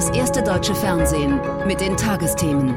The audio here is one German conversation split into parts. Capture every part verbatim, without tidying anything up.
das erste deutsche Fernsehen mit den Tagesthemen.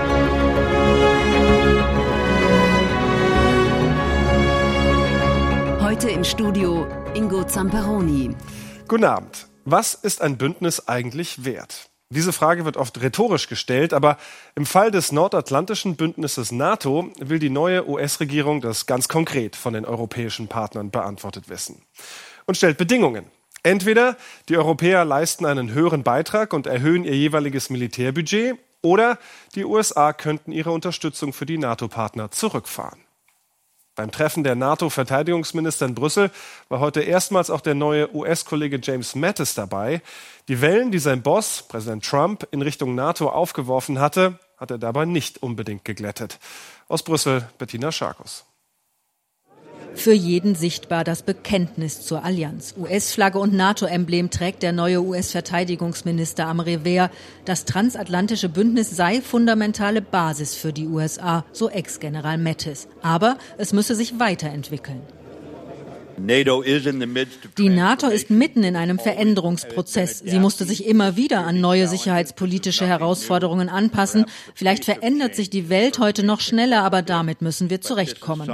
Heute im Studio Ingo Zamperoni. Guten Abend. Was ist ein Bündnis eigentlich wert? Diese Frage wird oft rhetorisch gestellt, aber im Fall des nordatlantischen Bündnisses NATO will die neue U S-Regierung das ganz konkret von den europäischen Partnern beantwortet wissen. Und stellt Bedingungen. Entweder die Europäer leisten einen höheren Beitrag und erhöhen ihr jeweiliges Militärbudget, oder die U S A könnten ihre Unterstützung für die NATO-Partner zurückfahren. Beim Treffen der NATO-Verteidigungsminister in Brüssel war heute erstmals auch der neue U S-Kollege James Mattis dabei. Die Wellen, die sein Boss, Präsident Trump, in Richtung NATO aufgeworfen hatte, hat er dabei nicht unbedingt geglättet. Aus Brüssel, Bettina Scharkus. Für jeden sichtbar das Bekenntnis zur Allianz. U S-Flagge und NATO-Emblem trägt der neue U S-Verteidigungsminister am Revers. Das transatlantische Bündnis sei fundamentale Basis für die U S A, so Ex-General Mattis. Aber es müsse sich weiterentwickeln. Die NATO ist mitten in einem Veränderungsprozess. Sie musste sich immer wieder an neue sicherheitspolitische Herausforderungen anpassen. Vielleicht verändert sich die Welt heute noch schneller, aber damit müssen wir zurechtkommen.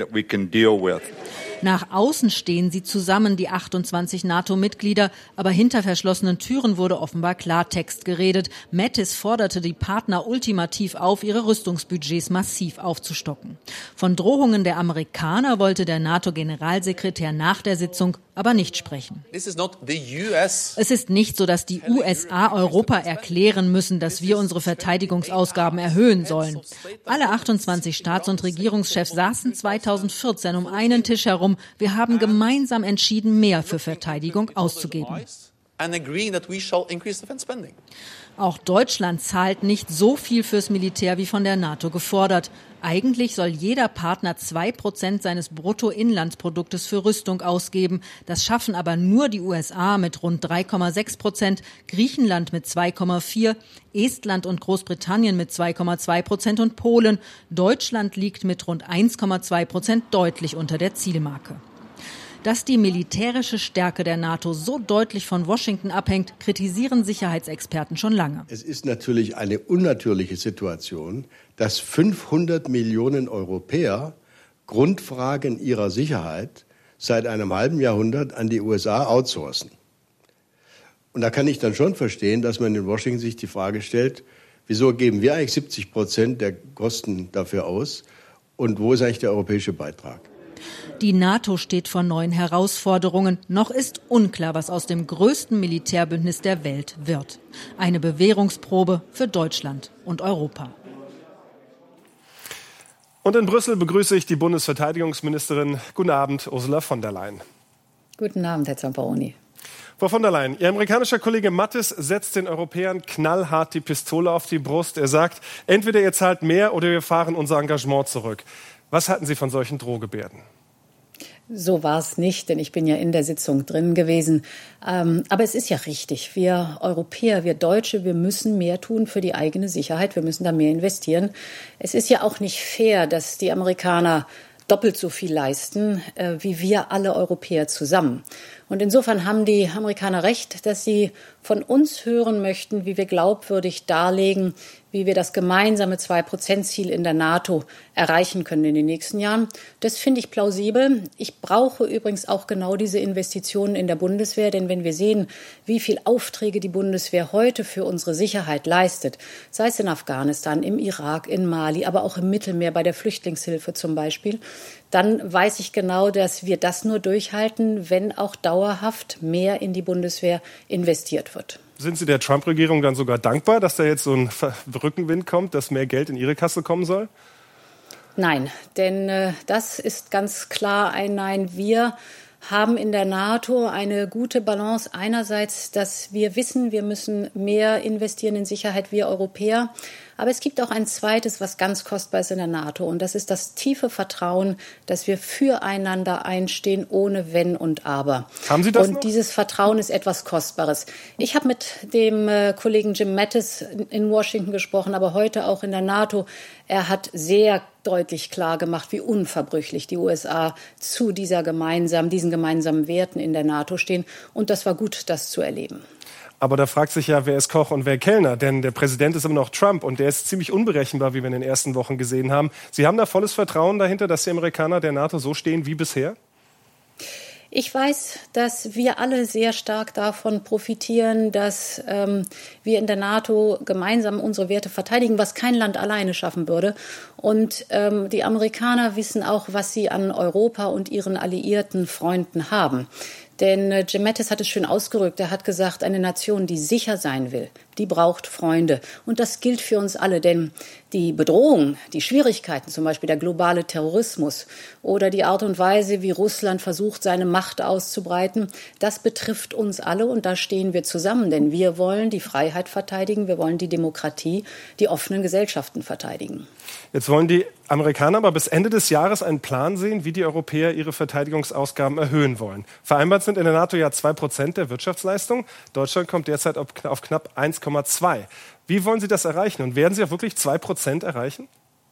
Nach außen stehen sie zusammen, die achtundzwanzig NATO-Mitglieder, aber hinter verschlossenen Türen wurde offenbar Klartext geredet. Mattis forderte die Partner ultimativ auf, ihre Rüstungsbudgets massiv aufzustocken. Von Drohungen der Amerikaner wollte der NATO-Generalsekretär nach der Sitzung aber nicht sprechen. Es ist nicht so, dass die U S A Europa erklären müssen, dass wir unsere Verteidigungsausgaben erhöhen sollen. Alle achtundzwanzig Staats- und Regierungschefs saßen zweitausendvierzehn um einen Tisch herum. Wir haben gemeinsam entschieden, mehr für Verteidigung auszugeben. Auch Deutschland zahlt nicht so viel fürs Militär wie von der NATO gefordert. Eigentlich soll jeder Partner zwei Prozent seines Bruttoinlandsproduktes für Rüstung ausgeben. Das schaffen aber nur die U S A mit rund drei Komma sechs Prozent, Griechenland mit zwei Komma vier, Estland und Großbritannien mit zwei Komma zwei Prozent und Polen. Deutschland liegt mit rund eins Komma zwei Prozent deutlich unter der Zielmarke. Dass die militärische Stärke der NATO so deutlich von Washington abhängt, kritisieren Sicherheitsexperten schon lange. Es ist natürlich eine unnatürliche Situation, dass fünfhundert Millionen Europäer Grundfragen ihrer Sicherheit seit einem halben Jahrhundert an die U S A outsourcen. Und da kann ich dann schon verstehen, dass man in Washington sich die Frage stellt, wieso geben wir eigentlich siebzig Prozent der Kosten dafür aus und wo ist eigentlich der europäische Beitrag? Die NATO steht vor neuen Herausforderungen. Noch ist unklar, was aus dem größten Militärbündnis der Welt wird. Eine Bewährungsprobe für Deutschland und Europa. Und in Brüssel begrüße ich die Bundesverteidigungsministerin. Guten Abend, Ursula von der Leyen. Guten Abend, Herr Zamperoni. Frau von der Leyen, Ihr amerikanischer Kollege Mattis setzt den Europäern knallhart die Pistole auf die Brust. Er sagt, entweder ihr zahlt mehr oder wir fahren unser Engagement zurück. Was halten Sie von solchen Drohgebärden? So war es nicht, denn ich bin ja in der Sitzung drin gewesen. Ähm, aber es ist ja richtig. Wir Europäer, wir Deutsche, wir müssen mehr tun für die eigene Sicherheit. Wir müssen da mehr investieren. Es ist ja auch nicht fair, dass die Amerikaner doppelt so viel leisten, äh, wie wir alle Europäer zusammen. Und insofern haben die Amerikaner recht, dass sie von uns hören möchten, wie wir glaubwürdig darlegen, wie wir das gemeinsame zwei Prozent Ziel in der NATO erreichen können in den nächsten Jahren. Das finde ich plausibel. Ich brauche übrigens auch genau diese Investitionen in der Bundeswehr, denn wenn wir sehen, wie viel Aufträge die Bundeswehr heute für unsere Sicherheit leistet, sei es in Afghanistan, im Irak, in Mali, aber auch im Mittelmeer bei der Flüchtlingshilfe zum Beispiel, dann weiß ich genau, dass wir das nur durchhalten, wenn auch dauerhaft mehr in die Bundeswehr investiert wird. Sind Sie der Trump-Regierung dann sogar dankbar, dass da jetzt so ein Rückenwind kommt, dass mehr Geld in Ihre Kasse kommen soll? Nein, denn äh, das ist ganz klar ein Nein. Wir haben in der NATO eine gute Balance. Einerseits, dass wir wissen, wir müssen mehr investieren in Sicherheit, wir Europäer. Aber es gibt auch ein zweites, was ganz kostbar ist in der NATO. Und das ist das tiefe Vertrauen, dass wir füreinander einstehen, ohne Wenn und Aber. Haben Sie das Und noch? dieses Vertrauen ist etwas Kostbares. Ich habe mit dem äh, Kollegen Jim Mattis in Washington gesprochen, aber heute auch in der NATO. Er hat sehr deutlich klar gemacht, wie unverbrüchlich die U S A zu dieser gemeinsamen, diesen gemeinsamen Werten in der NATO stehen. Und das war gut, das zu erleben. Aber da fragt sich ja, wer ist Koch und wer Kellner? Denn der Präsident ist immer noch Trump und der ist ziemlich unberechenbar, wie wir in den ersten Wochen gesehen haben. Sie haben da volles Vertrauen dahinter, dass die Amerikaner der NATO so stehen wie bisher? Ich weiß, dass wir alle sehr stark davon profitieren, dass ähm, wir in der NATO gemeinsam unsere Werte verteidigen, was kein Land alleine schaffen würde. Und ähm, die Amerikaner wissen auch, was sie an Europa und ihren alliierten Freunden haben. Denn äh, Jim Mattis hat es schön ausgerückt. Er hat gesagt, eine Nation, die sicher sein will, die braucht Freunde. Und das gilt für uns alle, denn die Bedrohung, die Schwierigkeiten, zum Beispiel der globale Terrorismus oder die Art und Weise, wie Russland versucht, seine Macht auszubreiten, das betrifft uns alle und da stehen wir zusammen. Denn wir wollen die Freiheit verteidigen, wir wollen die Demokratie, die offenen Gesellschaften verteidigen. Jetzt wollen die Amerikaner aber bis Ende des Jahres einen Plan sehen, wie die Europäer ihre Verteidigungsausgaben erhöhen wollen. Vereinbart sind in der NATO ja zwei Prozent der Wirtschaftsleistung. Deutschland kommt derzeit auf knapp eins Komma zwei. Wie wollen Sie das erreichen? Und werden Sie auch wirklich zwei Prozent erreichen?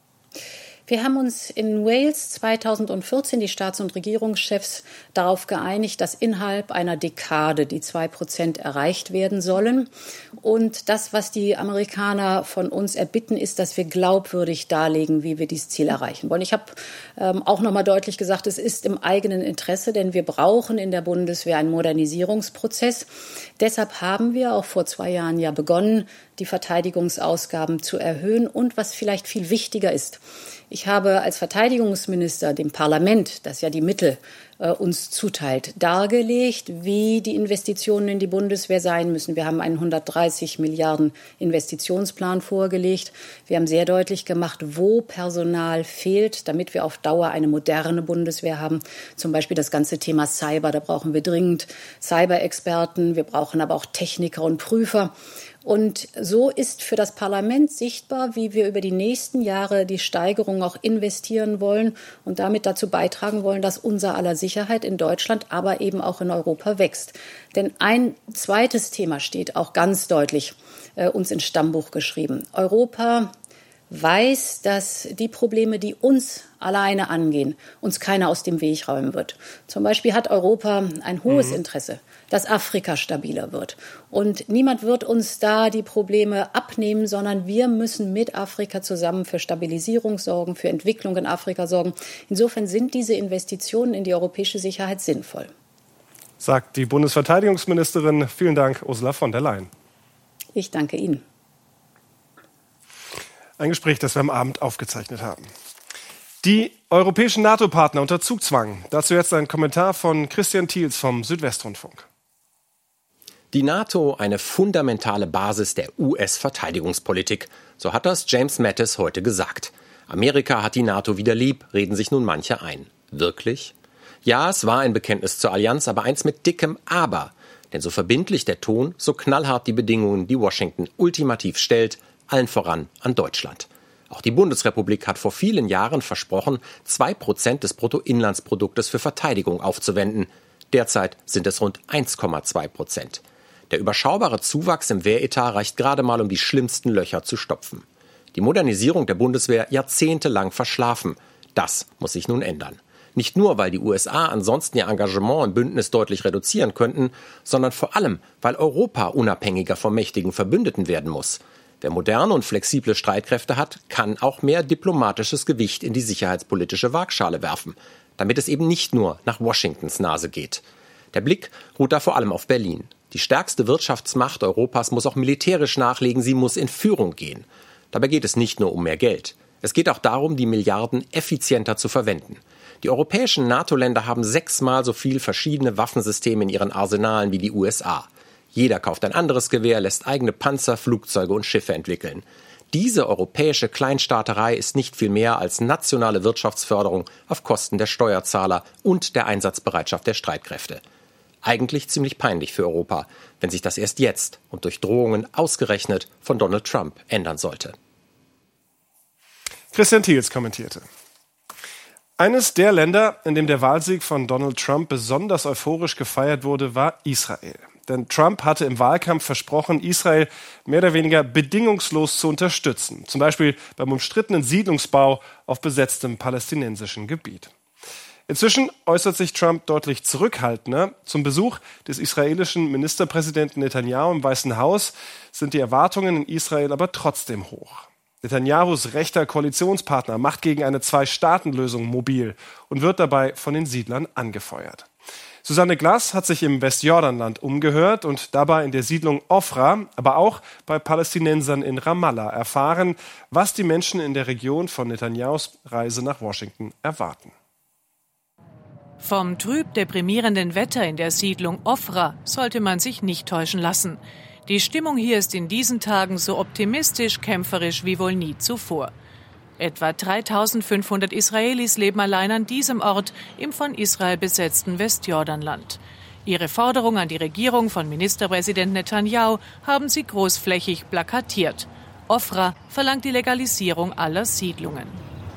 Wir haben uns in Wales zweitausendvierzehn, die Staats- und Regierungschefs, darauf geeinigt, dass innerhalb einer Dekade die zwei Prozent erreicht werden sollen. Und das, was die Amerikaner von uns erbitten, ist, dass wir glaubwürdig darlegen, wie wir dieses Ziel erreichen wollen. Ich habe ähm, auch noch mal deutlich gesagt, es ist im eigenen Interesse, denn wir brauchen in der Bundeswehr einen Modernisierungsprozess. Deshalb haben wir auch vor zwei Jahren ja begonnen, die Verteidigungsausgaben zu erhöhen. Und was vielleicht viel wichtiger ist, ich habe als Verteidigungsminister dem Parlament, das ja die Mittel äh, uns zuteilt, dargelegt, wie die Investitionen in die Bundeswehr sein müssen. Wir haben einen hundertdreißig Milliarden Investitionsplan vorgelegt. Wir haben sehr deutlich gemacht, wo Personal fehlt, damit wir auf Dauer eine moderne Bundeswehr haben. Zum Beispiel das ganze Thema Cyber, da brauchen wir dringend Cyber-Experten. Wir brauchen aber auch Techniker und Prüfer. Und so ist für das Parlament sichtbar, wie wir über die nächsten Jahre die Steigerung auch investieren wollen und damit dazu beitragen wollen, dass unser aller Sicherheit in Deutschland, aber eben auch in Europa wächst. Denn ein zweites Thema steht auch ganz deutlich äh, uns ins Stammbuch geschrieben. Europa weiß, dass die Probleme, die uns alleine angehen, uns keiner aus dem Weg räumen wird. Zum Beispiel hat Europa ein hohes mhm. Interesse, dass Afrika stabiler wird. Und niemand wird uns da die Probleme abnehmen, sondern wir müssen mit Afrika zusammen für Stabilisierung sorgen, für Entwicklung in Afrika sorgen. Insofern sind diese Investitionen in die europäische Sicherheit sinnvoll. Sagt die Bundesverteidigungsministerin. Vielen Dank, Ursula von der Leyen. Ich danke Ihnen. Ein Gespräch, das wir am Abend aufgezeichnet haben. Die europäischen NATO-Partner unter Zugzwang. Dazu jetzt ein Kommentar von Christian Thiels vom Südwestrundfunk. Die NATO eine fundamentale Basis der U S-Verteidigungspolitik. So hat das James Mattis heute gesagt. Amerika hat die NATO wieder lieb, reden sich nun manche ein. Wirklich? Ja, es war ein Bekenntnis zur Allianz, aber eins mit dickem Aber. Denn so verbindlich der Ton, so knallhart die Bedingungen, die Washington ultimativ stellt, allen voran an Deutschland. Auch die Bundesrepublik hat vor vielen Jahren versprochen, zwei Prozent des Bruttoinlandsproduktes für Verteidigung aufzuwenden. Derzeit sind es rund eins Komma zwei Prozent. Der überschaubare Zuwachs im Wehretat reicht gerade mal, um die schlimmsten Löcher zu stopfen. Die Modernisierung der Bundeswehr jahrzehntelang verschlafen. Das muss sich nun ändern. Nicht nur, weil die U S A ansonsten ihr Engagement im Bündnis deutlich reduzieren könnten, sondern vor allem, weil Europa unabhängiger vom mächtigen Verbündeten werden muss. Wer moderne und flexible Streitkräfte hat, kann auch mehr diplomatisches Gewicht in die sicherheitspolitische Waagschale werfen, damit es eben nicht nur nach Washingtons Nase geht. Der Blick ruht da vor allem auf Berlin. Die stärkste Wirtschaftsmacht Europas muss auch militärisch nachlegen, sie muss in Führung gehen. Dabei geht es nicht nur um mehr Geld. Es geht auch darum, die Milliarden effizienter zu verwenden. Die europäischen NATO-Länder haben sechsmal so viel verschiedene Waffensysteme in ihren Arsenalen wie die U S A. Jeder kauft ein anderes Gewehr, lässt eigene Panzer, Flugzeuge und Schiffe entwickeln. Diese europäische Kleinstaaterei ist nicht viel mehr als nationale Wirtschaftsförderung auf Kosten der Steuerzahler und der Einsatzbereitschaft der Streitkräfte. Eigentlich ziemlich peinlich für Europa, wenn sich das erst jetzt und durch Drohungen ausgerechnet von Donald Trump ändern sollte. Christian Thiels kommentierte. Eines der Länder, in dem der Wahlsieg von Donald Trump besonders euphorisch gefeiert wurde, war Israel. Denn Trump hatte im Wahlkampf versprochen, Israel mehr oder weniger bedingungslos zu unterstützen. Zum Beispiel beim umstrittenen Siedlungsbau auf besetztem palästinensischen Gebiet. Inzwischen äußert sich Trump deutlich zurückhaltender. Zum Besuch des israelischen Ministerpräsidenten Netanyahu im Weißen Haus sind die Erwartungen in Israel aber trotzdem hoch. Netanyahus rechter Koalitionspartner macht gegen eine Zwei-Staaten-Lösung mobil und wird dabei von den Siedlern angefeuert. Susanne Glass hat sich im Westjordanland umgehört und dabei in der Siedlung Ofra, aber auch bei Palästinensern in Ramallah erfahren, was die Menschen in der Region von Netanyahus Reise nach Washington erwarten. Vom trüb deprimierenden Wetter in der Siedlung Ofra sollte man sich nicht täuschen lassen. Die Stimmung hier ist in diesen Tagen so optimistisch, kämpferisch wie wohl nie zuvor. Etwa dreitausendfünfhundert Israelis leben allein an diesem Ort im von Israel besetzten Westjordanland. Ihre Forderung an die Regierung von Ministerpräsident Netanyahu haben sie großflächig plakatiert. Ofra verlangt die Legalisierung aller Siedlungen.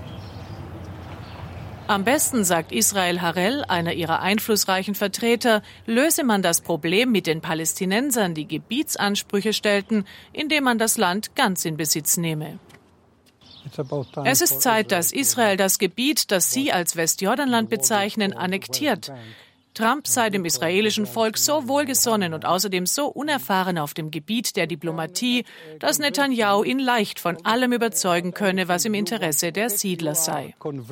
Am besten, sagt Israel Harel, einer ihrer einflussreichen Vertreter, löse man das Problem mit den Palästinensern, die Gebietsansprüche stellten, indem man das Land ganz in Besitz nehme. Es ist Zeit, dass Israel das Gebiet, das Sie als Westjordanland bezeichnen, annektiert. Trump sei dem israelischen Volk so wohlgesonnen und außerdem so unerfahren auf dem Gebiet der Diplomatie, dass Netanyahu ihn leicht von allem überzeugen könne, was im Interesse der Siedler sei.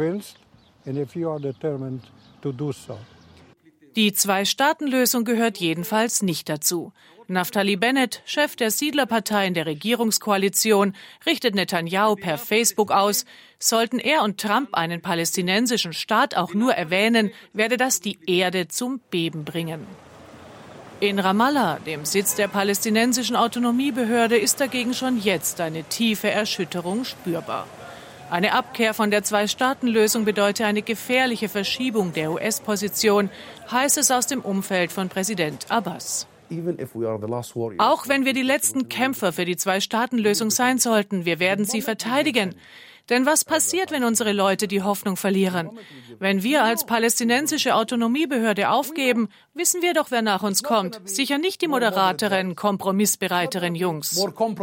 Die Zwei-Staaten-Lösung gehört jedenfalls nicht dazu. Naftali Bennett, Chef der Siedlerpartei in der Regierungskoalition, richtet Netanyahu per Facebook aus, sollten er und Trump einen palästinensischen Staat auch nur erwähnen, werde das die Erde zum Beben bringen. In Ramallah, dem Sitz der palästinensischen Autonomiebehörde, ist dagegen schon jetzt eine tiefe Erschütterung spürbar. Eine Abkehr von der Zwei-Staaten-Lösung bedeute eine gefährliche Verschiebung der U S-Position, heißt es aus dem Umfeld von Präsident Abbas. Auch wenn wir die letzten Kämpfer für die Zwei-Staaten-Lösung sein sollten, wir werden sie verteidigen. Denn was passiert, wenn unsere Leute die Hoffnung verlieren? Wenn wir als palästinensische Autonomiebehörde aufgeben, wissen wir doch, wer nach uns kommt. Sicher nicht die moderateren, kompromissbereiteren Jungs.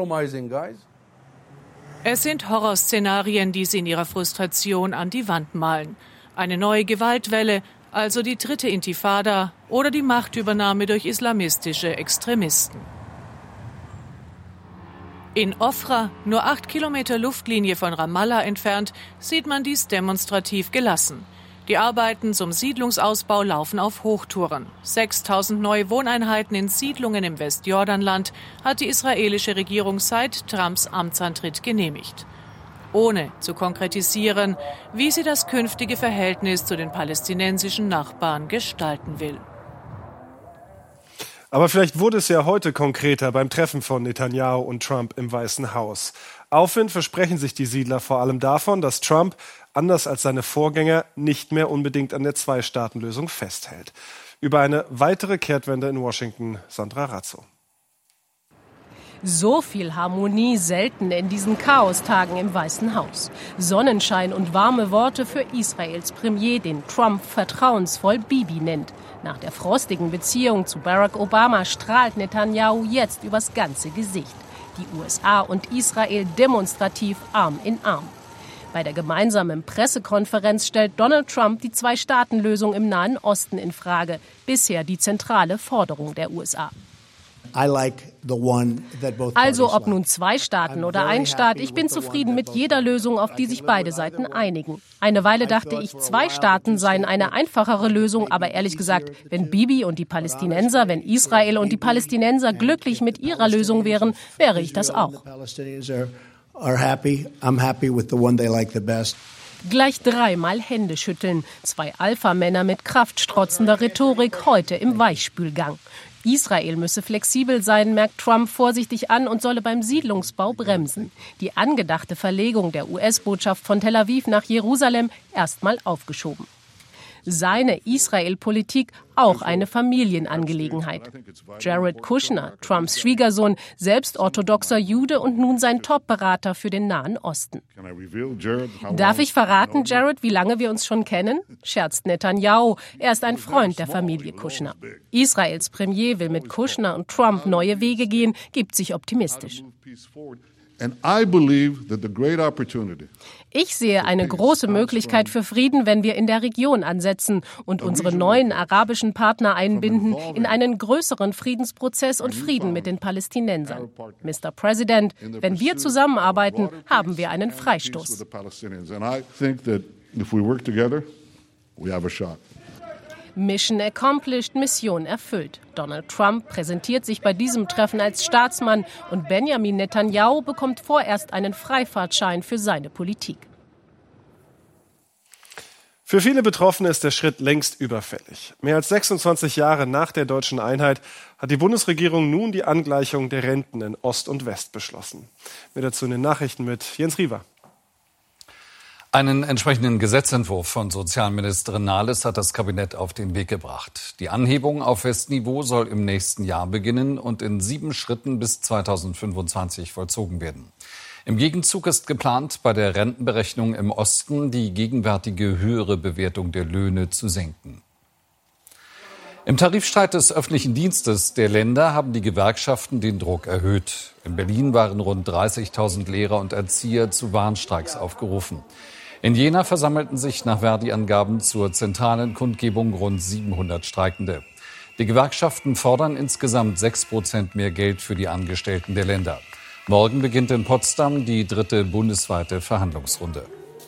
Es sind Horrorszenarien, die sie in ihrer Frustration an die Wand malen. Eine neue Gewaltwelle, also die dritte Intifada oder die Machtübernahme durch islamistische Extremisten. In Ofra, nur acht Kilometer Luftlinie von Ramallah entfernt, sieht man dies demonstrativ gelassen. Die Arbeiten zum Siedlungsausbau laufen auf Hochtouren. sechstausend neue Wohneinheiten in Siedlungen im Westjordanland hat die israelische Regierung seit Trumps Amtsantritt genehmigt. Ohne zu konkretisieren, wie sie das künftige Verhältnis zu den palästinensischen Nachbarn gestalten will. Aber vielleicht wurde es ja heute konkreter beim Treffen von Netanyahu und Trump im Weißen Haus. Aufwind versprechen sich die Siedler vor allem davon, dass Trump, anders als seine Vorgänger, nicht mehr unbedingt an der Zwei-Staaten-Lösung festhält. Über eine weitere Kehrtwende in Washington, Sandra Razzo. So viel Harmonie selten in diesen Chaostagen im Weißen Haus. Sonnenschein und warme Worte für Israels Premier, den Trump vertrauensvoll Bibi nennt. Nach der frostigen Beziehung zu Barack Obama strahlt Netanyahu jetzt übers ganze Gesicht. Die U S A und Israel demonstrativ Arm in Arm. Bei der gemeinsamen Pressekonferenz stellt Donald Trump die Zwei-Staaten-Lösung im Nahen Osten in Frage. Bisher die zentrale Forderung der U S A. Also ob nun zwei Staaten oder ein Staat, ich bin zufrieden mit jeder Lösung, auf die sich beide Seiten einigen. Eine Weile dachte ich, zwei Staaten seien eine einfachere Lösung, aber ehrlich gesagt, wenn Bibi und die Palästinenser, wenn Israel und die Palästinenser glücklich mit ihrer Lösung wären, wäre ich das auch. Gleich dreimal Hände schütteln. Zwei Alpha-Männer mit kraftstrotzender Rhetorik heute im Weichspülgang. Israel müsse flexibel sein, merkt Trump vorsichtig an und solle beim Siedlungsbau bremsen. Die angedachte Verlegung der U S-Botschaft von Tel Aviv nach Jerusalem erstmal aufgeschoben. Seine Israel-Politik auch eine Familienangelegenheit. Jared Kushner, Trumps Schwiegersohn, selbst orthodoxer Jude und nun sein Top-Berater für den Nahen Osten. Darf ich verraten, Jared, wie lange wir uns schon kennen? Scherzt Netanyahu. Er ist ein Freund der Familie Kushner. Israels Premier will mit Kushner und Trump neue Wege gehen, gibt sich optimistisch. Ich sehe eine große Möglichkeit für Frieden, wenn wir in der Region ansetzen und unsere neuen arabischen Partner einbinden in einen größeren Friedensprozess und Frieden mit den Palästinensern. Mister President, wenn wir zusammenarbeiten, haben wir einen Freistoß. Mission accomplished, Mission erfüllt. Donald Trump präsentiert sich bei diesem Treffen als Staatsmann und Benjamin Netanyahu bekommt vorerst einen Freifahrtschein für seine Politik. Für viele Betroffene ist der Schritt längst überfällig. Mehr als sechsundzwanzig Jahre nach der deutschen Einheit hat die Bundesregierung nun die Angleichung der Renten in Ost und West beschlossen. Mehr dazu in den Nachrichten mit Jens Riewer. Einen entsprechenden Gesetzentwurf von Sozialministerin Nahles hat das Kabinett auf den Weg gebracht. Die Anhebung auf Westniveau soll im nächsten Jahr beginnen und in sieben Schritten bis zweitausendfünfundzwanzig vollzogen werden. Im Gegenzug ist geplant, bei der Rentenberechnung im Osten die gegenwärtige höhere Bewertung der Löhne zu senken. Im Tarifstreit des öffentlichen Dienstes der Länder haben die Gewerkschaften den Druck erhöht. In Berlin waren rund dreißigtausend Lehrer und Erzieher zu Warnstreiks aufgerufen. In Jena versammelten sich nach Verdi-Angaben zur zentralen Kundgebung rund siebenhundert Streikende. Die Gewerkschaften fordern insgesamt sechs Prozent mehr Geld für die Angestellten der Länder. Morgen beginnt in Potsdam die dritte bundesweite Verhandlungsrunde.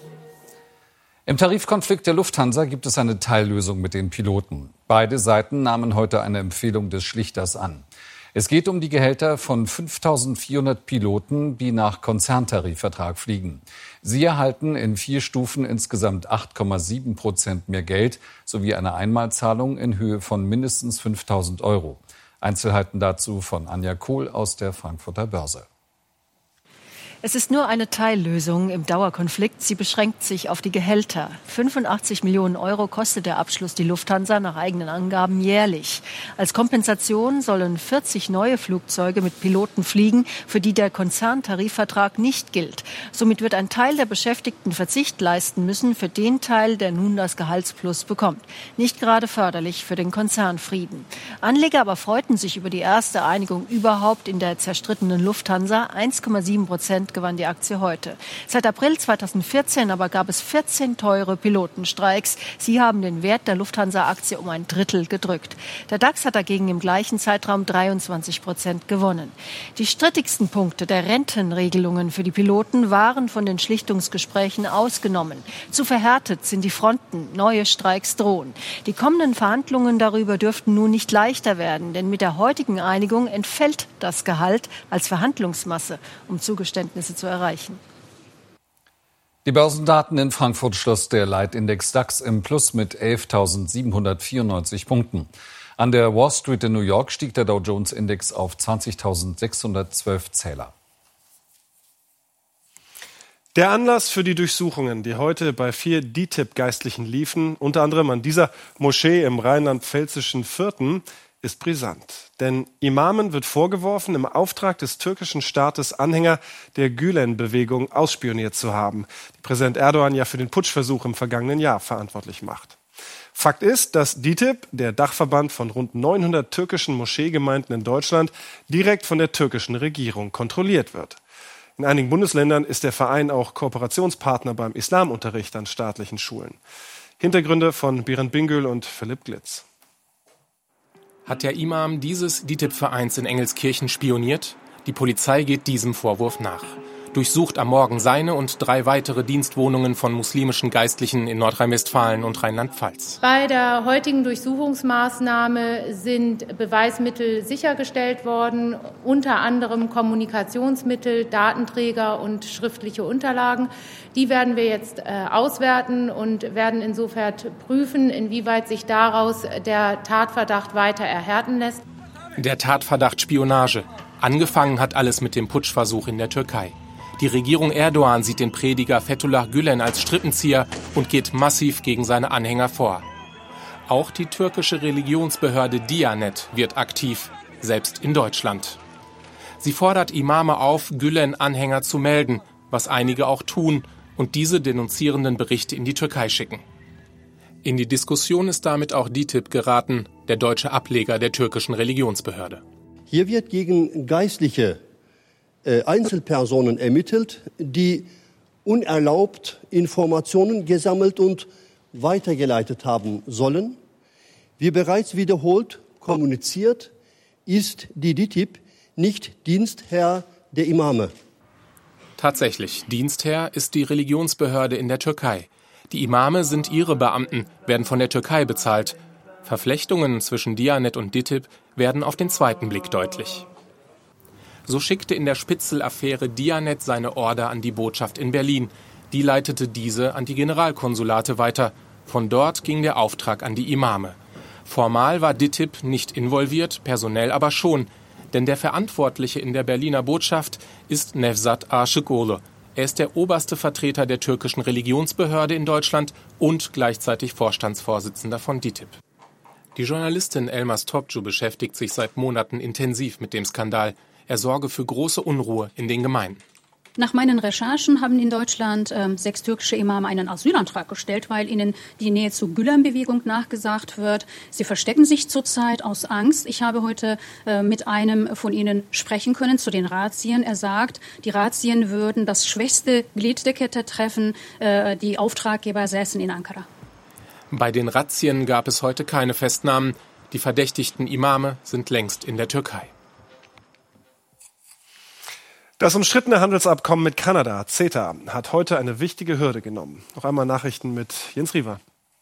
Im Tarifkonflikt der Lufthansa gibt es eine Teillösung mit den Piloten. Beide Seiten nahmen heute eine Empfehlung des Schlichters an. Es geht um die Gehälter von fünftausendvierhundert Piloten, die nach Konzerntarifvertrag fliegen. Sie erhalten in vier Stufen insgesamt acht Komma sieben Prozent mehr Geld sowie eine Einmalzahlung in Höhe von mindestens fünftausend Euro. Einzelheiten dazu von Anja Kohl aus der Frankfurter Börse. Es ist nur eine Teillösung im Dauerkonflikt. Sie beschränkt sich auf die Gehälter. fünfundachtzig Millionen Euro kostet der Abschluss die Lufthansa nach eigenen Angaben jährlich. Als Kompensation sollen vierzig neue Flugzeuge mit Piloten fliegen, für die der Konzerntarifvertrag nicht gilt. Somit wird ein Teil der Beschäftigten Verzicht leisten müssen für den Teil, der nun das Gehaltsplus bekommt. Nicht gerade förderlich für den Konzernfrieden. Anleger aber freuten sich über die erste Einigung überhaupt in der zerstrittenen Lufthansa. eins Komma sieben Prozent gewann die Aktie heute. Seit April zweitausendvierzehn aber gab es vierzehn teure Pilotenstreiks. Sie haben den Wert der Lufthansa-Aktie um ein Drittel gedrückt. Der DAX hat dagegen im gleichen Zeitraum dreiundzwanzig Prozent gewonnen. Die strittigsten Punkte der Rentenregelungen für die Piloten waren von den Schlichtungsgesprächen ausgenommen. Zu verhärtet sind die Fronten. Neue Streiks drohen. Die kommenden Verhandlungen darüber dürften nun nicht leichter werden, denn mit der heutigen Einigung entfällt das Gehalt als Verhandlungsmasse, um Zugeständnisse zu erreichen. Die Börsendaten in Frankfurt schloss der Leitindex DAX im Plus mit elftausendsiebenhundertvierundneunzig Punkten. An der Wall Street in New York stieg der Dow Jones Index auf zwanzigtausendsechshundertzwölf Zähler. Der Anlass für die Durchsuchungen, die heute bei vier D T I B-Geistlichen liefen, unter anderem an dieser Moschee im rheinland-pfälzischen Vierten, ist brisant. Denn Imamen wird vorgeworfen, im Auftrag des türkischen Staates Anhänger der Gülen-Bewegung ausspioniert zu haben, die Präsident Erdogan ja für den Putschversuch im vergangenen Jahr verantwortlich macht. Fakt ist, dass D T I B, der Dachverband von rund neunhundert türkischen Moscheegemeinden in Deutschland, direkt von der türkischen Regierung kontrolliert wird. In einigen Bundesländern ist der Verein auch Kooperationspartner beim Islamunterricht an staatlichen Schulen. Hintergründe von Berend Bingöl und Philipp Glitz. Hat der Imam dieses D T I B-Vereins in Engelskirchen spioniert? Die Polizei geht diesem Vorwurf nach. Durchsucht am Morgen seine und drei weitere Dienstwohnungen von muslimischen Geistlichen in Nordrhein-Westfalen und Rheinland-Pfalz. Bei der heutigen Durchsuchungsmaßnahme sind Beweismittel sichergestellt worden, unter anderem Kommunikationsmittel, Datenträger und schriftliche Unterlagen. Die werden wir jetzt äh, auswerten und werden insofern prüfen, inwieweit sich daraus der Tatverdacht weiter erhärten lässt. Der Tatverdacht Spionage. Angefangen hat alles mit dem Putschversuch in der Türkei. Die Regierung Erdogan sieht den Prediger Fethullah Gülen als Strippenzieher und geht massiv gegen seine Anhänger vor. Auch die türkische Religionsbehörde Diyanet wird aktiv, selbst in Deutschland. Sie fordert Imame auf, Gülen-Anhänger zu melden, was einige auch tun und diese denunzierenden Berichte in die Türkei schicken. In die Diskussion ist damit auch D T I B geraten, der deutsche Ableger der türkischen Religionsbehörde. Hier wird gegen Geistliche äh, Einzelpersonen ermittelt, die unerlaubt Informationen gesammelt und weitergeleitet haben sollen. Wie bereits wiederholt kommuniziert, ist die D I T I B nicht Dienstherr der Imame. Tatsächlich, Dienstherr ist die Religionsbehörde in der Türkei. Die Imame sind ihre Beamten, werden von der Türkei bezahlt. Verflechtungen zwischen Diyanet und D I T I B werden auf den zweiten Blick deutlich. So schickte in der Spitzel-Affäre Diyanet seine Order an die Botschaft in Berlin. Die leitete diese an die Generalkonsulate weiter. Von dort ging der Auftrag an die Imame. Formal war D I T I B nicht involviert, personell aber schon. Denn der Verantwortliche in der Berliner Botschaft ist Nevzat Aşıkoğlu. Er ist der oberste Vertreter der türkischen Religionsbehörde in Deutschland und gleichzeitig Vorstandsvorsitzender von D I T I B. Die Journalistin Elmas Topçu beschäftigt sich seit Monaten intensiv mit dem Skandal. Er sorge für große Unruhe in den Gemeinden. Nach meinen Recherchen haben in Deutschland äh, sechs türkische Imame einen Asylantrag gestellt, weil ihnen die Nähe zur Gülen-Bewegung nachgesagt wird. Sie verstecken sich zurzeit aus Angst. Ich habe heute äh, mit einem von ihnen sprechen können zu den Razzien. Er sagt, die Razzien würden das schwächste Glied der Kette treffen. Äh, die Auftraggeber säßen in Ankara. Bei den Razzien gab es heute keine Festnahmen. Die verdächtigten Imame sind längst in der Türkei. Das umstrittene Handelsabkommen mit Kanada, CETA, hat heute eine wichtige Hürde genommen. Noch einmal Nachrichten mit Jens Riewer.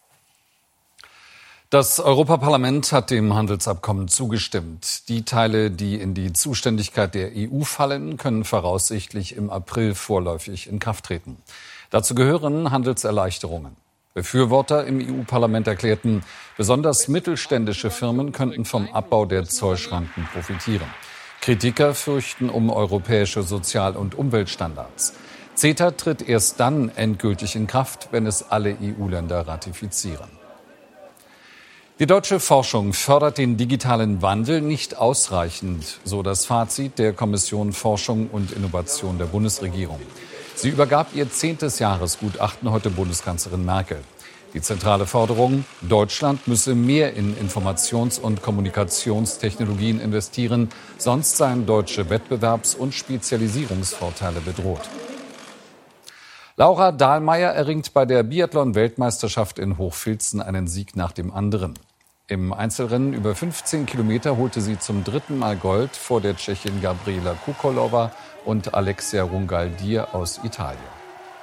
Das Europaparlament hat dem Handelsabkommen zugestimmt. Die Teile, die in die Zuständigkeit der E U fallen, können voraussichtlich im April vorläufig in Kraft treten. Dazu gehören Handelserleichterungen. Befürworter im E U-Parlament erklärten, besonders mittelständische Firmen könnten vom Abbau der Zollschranken profitieren. Kritiker fürchten um europäische Sozial- und Umweltstandards. CETA tritt erst dann endgültig in Kraft, wenn es alle E U-Länder ratifizieren. Die deutsche Forschung fördert den digitalen Wandel nicht ausreichend, so das Fazit der Kommission Forschung und Innovation der Bundesregierung. Sie übergab ihr zehntes Jahresgutachten heute Bundeskanzlerin Merkel. Die zentrale Forderung: Deutschland müsse mehr in Informations- und Kommunikationstechnologien investieren, sonst seien deutsche Wettbewerbs- und Spezialisierungsvorteile bedroht. Laura Dahlmeier erringt bei der Biathlon-Weltmeisterschaft in Hochfilzen einen Sieg nach dem anderen. Im Einzelrennen über fünfzehn Kilometer holte sie zum dritten Mal Gold vor der Tschechin Gabriela Kukolova und Alexia Rungaldir aus Italien.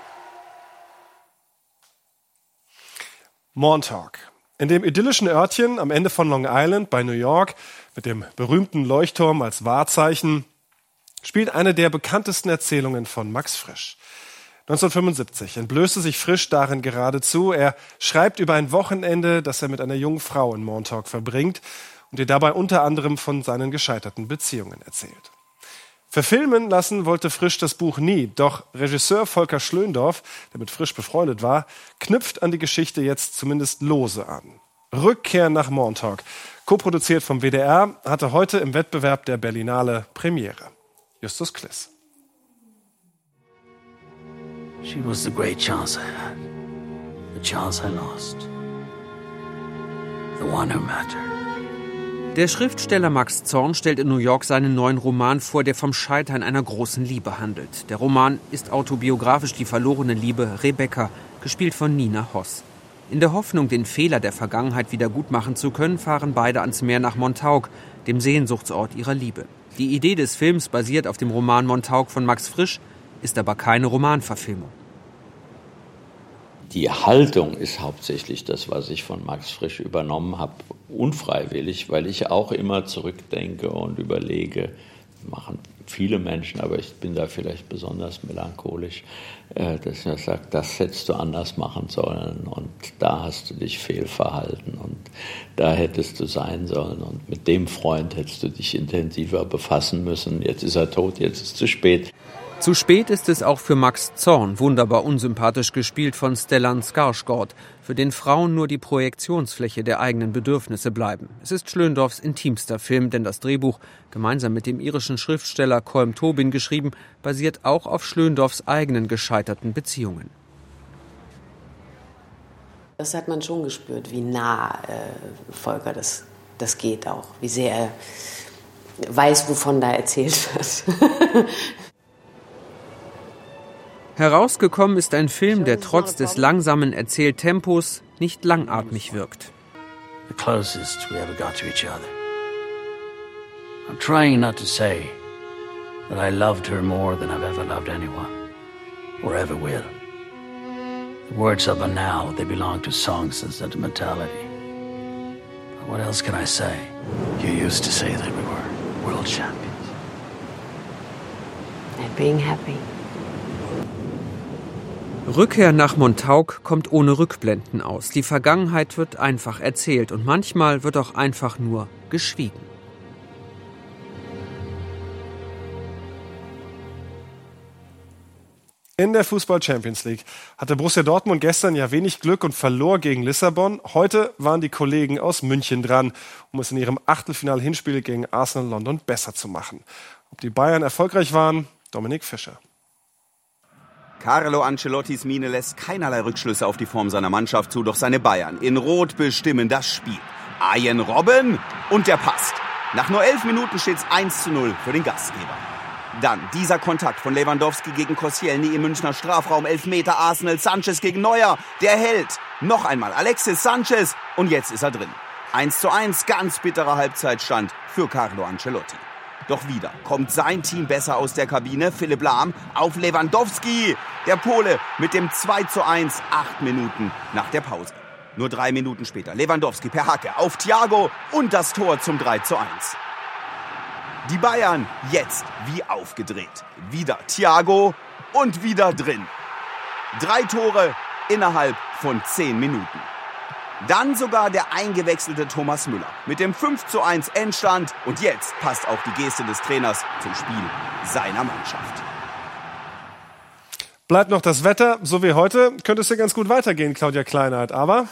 Montauk. In dem idyllischen Örtchen am Ende von Long Island bei New York mit dem berühmten Leuchtturm als Wahrzeichen spielt eine der bekanntesten Erzählungen von Max Frisch. neunzehnhundertfünfundsiebzig entblößte sich Frisch darin geradezu. Er schreibt über ein Wochenende, das er mit einer jungen Frau in Montauk verbringt und ihr dabei unter anderem von seinen gescheiterten Beziehungen erzählt. Verfilmen lassen wollte Frisch das Buch nie, doch Regisseur Volker Schlöndorff, der mit Frisch befreundet war, knüpft an die Geschichte jetzt zumindest lose an. Rückkehr nach Montauk, koproduziert vom W D R, hatte heute im Wettbewerb der Berlinale Premiere. Justus Kliss. She was the great chance I had, the chance I lost, the one who mattered. Der Schriftsteller Max Zorn stellt in New York seinen neuen Roman vor, der vom Scheitern einer großen Liebe handelt. Der Roman ist autobiografisch die verlorene Liebe Rebecca, gespielt von Nina Hoss. In der Hoffnung, den Fehler der Vergangenheit wieder gut machen zu können, fahren beide ans Meer nach Montauk, dem Sehnsuchtsort ihrer Liebe. Die Idee des Films basiert auf dem Roman Montauk von Max Frisch, ist aber keine Romanverfilmung. Die Haltung ist hauptsächlich das, was ich von Max Frisch übernommen habe, unfreiwillig, weil ich auch immer zurückdenke und überlege, machen viele Menschen, aber ich bin da vielleicht besonders melancholisch, dass ich sage, das hättest du anders machen sollen und da hast du dich fehlverhalten und da hättest du sein sollen und mit dem Freund hättest du dich intensiver befassen müssen. Jetzt ist er tot, jetzt ist es zu spät. Zu spät ist es auch für Max Zorn, wunderbar unsympathisch gespielt von Stellan Skarsgård, für den Frauen nur die Projektionsfläche der eigenen Bedürfnisse bleiben. Es ist Schlöndorffs intimster Film, denn das Drehbuch, gemeinsam mit dem irischen Schriftsteller Colm Tobin geschrieben, basiert auch auf Schlöndorffs eigenen gescheiterten Beziehungen. Das hat man schon gespürt, wie nah äh, Volker das, das geht auch, wie sehr er weiß, wovon da erzählt wird. Herausgekommen ist ein Film, der trotz des langsamen Erzähltempos nicht langatmig wirkt. The closest we ever got to each other. I'm trying not to say that I loved her more than I've ever loved anyone, or ever will. The words are banal, they belong to songs and sentimentality. But what else can I say? You used to say that we were world champions. And being happy. Rückkehr nach Montauk kommt ohne Rückblenden aus. Die Vergangenheit wird einfach erzählt und manchmal wird auch einfach nur geschwiegen. In der Fußball-Champions League hatte Borussia Dortmund gestern ja wenig Glück und verlor gegen Lissabon. Heute waren die Kollegen aus München dran, um es in ihrem Achtelfinal-Hinspiel gegen Arsenal London besser zu machen. Ob die Bayern erfolgreich waren? Dominik Fischer. Carlo Ancelottis Miene lässt keinerlei Rückschlüsse auf die Form seiner Mannschaft zu, doch seine Bayern in Rot bestimmen das Spiel. Arjen Robben und der passt. Nach nur elf Minuten steht es eins zu null für den Gastgeber. Dann dieser Kontakt von Lewandowski gegen Koscielny im Münchner Strafraum, Elfmeter Arsenal, Sanchez gegen Neuer, der hält. Noch einmal Alexis Sanchez und jetzt ist er drin. eins zu eins, ganz bitterer Halbzeitstand für Carlo Ancelotti. Doch wieder kommt sein Team besser aus der Kabine. Philipp Lahm auf Lewandowski. Der Pole mit dem zwei zu eins, acht Minuten nach der Pause. Nur drei Minuten später Lewandowski per Hacke auf Thiago und das Tor zum drei zu eins. Die Bayern jetzt wie aufgedreht. Wieder Thiago und wieder drin. Drei Tore innerhalb von zehn Minuten. Dann sogar der eingewechselte Thomas Müller mit dem fünf zu eins Endstand. Und jetzt passt auch die Geste des Trainers zum Spiel seiner Mannschaft. Bleibt noch das Wetter, so wie heute, könnte es ja ganz gut weitergehen, Claudia Kleinert. Aber...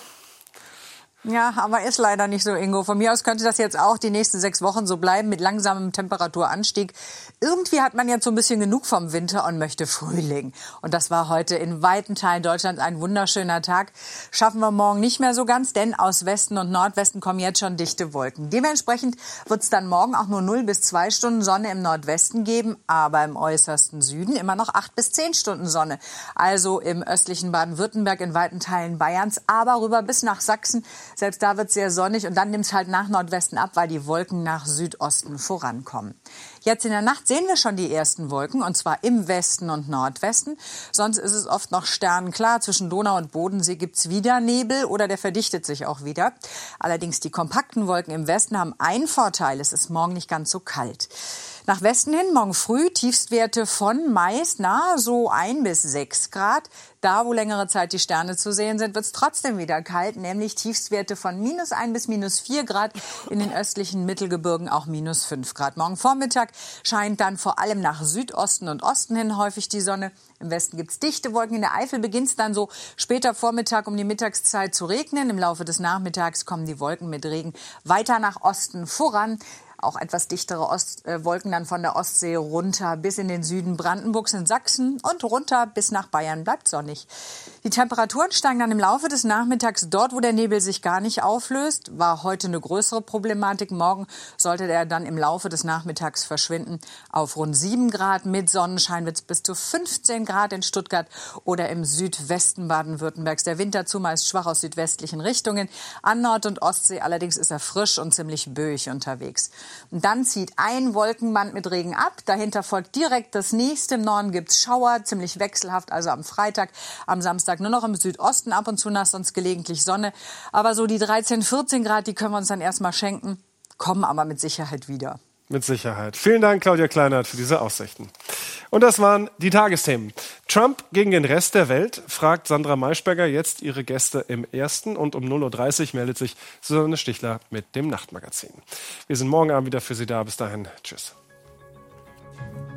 Ja, aber ist leider nicht so, Ingo. Von mir aus könnte das jetzt auch die nächsten sechs Wochen so bleiben mit langsamem Temperaturanstieg. Irgendwie hat man jetzt so ein bisschen genug vom Winter und möchte Frühling. Und das war heute in weiten Teilen Deutschlands ein wunderschöner Tag. Schaffen wir morgen nicht mehr so ganz, denn aus Westen und Nordwesten kommen jetzt schon dichte Wolken. Dementsprechend wird es dann morgen auch nur null bis zwei Stunden Sonne im Nordwesten geben, aber im äußersten Süden immer noch acht bis zehn Stunden Sonne. Also im östlichen Baden-Württemberg, in weiten Teilen Bayerns, aber rüber bis nach Sachsen. Selbst da wird es sehr sonnig und dann nimmt es halt nach Nordwesten ab, weil die Wolken nach Südosten vorankommen. Jetzt in der Nacht sehen wir schon die ersten Wolken, und zwar im Westen und Nordwesten. Sonst ist es oft noch sternenklar. Zwischen Donau und Bodensee gibt es wieder Nebel oder der verdichtet sich auch wieder. Allerdings die kompakten Wolken im Westen haben einen Vorteil. Es ist morgen nicht ganz so kalt. Nach Westen hin, morgen früh, Tiefstwerte von meist na so ein bis sechs Grad. Da, wo längere Zeit die Sterne zu sehen sind, wird es trotzdem wieder kalt, nämlich Tiefstwerte von minus ein bis minus vier Grad. In den östlichen Mittelgebirgen auch minus fünf Grad. Morgen Vormittag scheint dann vor allem nach Südosten und Osten hin häufig die Sonne. Im Westen gibt es dichte Wolken. In der Eifel beginnt es dann so später Vormittag um die Mittagszeit zu regnen. Im Laufe des Nachmittags kommen die Wolken mit Regen weiter nach Osten voran. Auch etwas dichtere Ost, äh, Wolken dann von der Ostsee runter bis in den Süden Brandenburgs in Sachsen und runter bis nach Bayern bleibt sonnig. Die Temperaturen steigen dann im Laufe des Nachmittags dort, wo der Nebel sich gar nicht auflöst. War heute eine größere Problematik. Morgen sollte der dann im Laufe des Nachmittags verschwinden auf rund sieben Grad. Mit Sonnenschein wird es bis zu fünfzehn Grad in Stuttgart oder im Südwesten Baden-Württembergs. Der Wind dazu meist schwach aus südwestlichen Richtungen. An Nord- und Ostsee allerdings ist er frisch und ziemlich böig unterwegs. Und dann zieht ein Wolkenband mit Regen ab. Dahinter folgt direkt das nächste. Im Norden gibt's Schauer, ziemlich wechselhaft, also am Freitag, am Samstag nur noch im Südosten ab und zu nass, sonst gelegentlich Sonne. Aber so die dreizehn, vierzehn Grad, die können wir uns dann erstmal schenken, kommen aber mit Sicherheit wieder. Mit Sicherheit. Vielen Dank, Claudia Kleinert, für diese Aussichten. Und das waren die Tagesthemen. Trump gegen den Rest der Welt, fragt Sandra Maischberger jetzt ihre Gäste im Ersten. Und um null Uhr dreißig meldet sich Susanne Stichler mit dem Nachtmagazin. Wir sind morgen Abend wieder für Sie da. Bis dahin. Tschüss.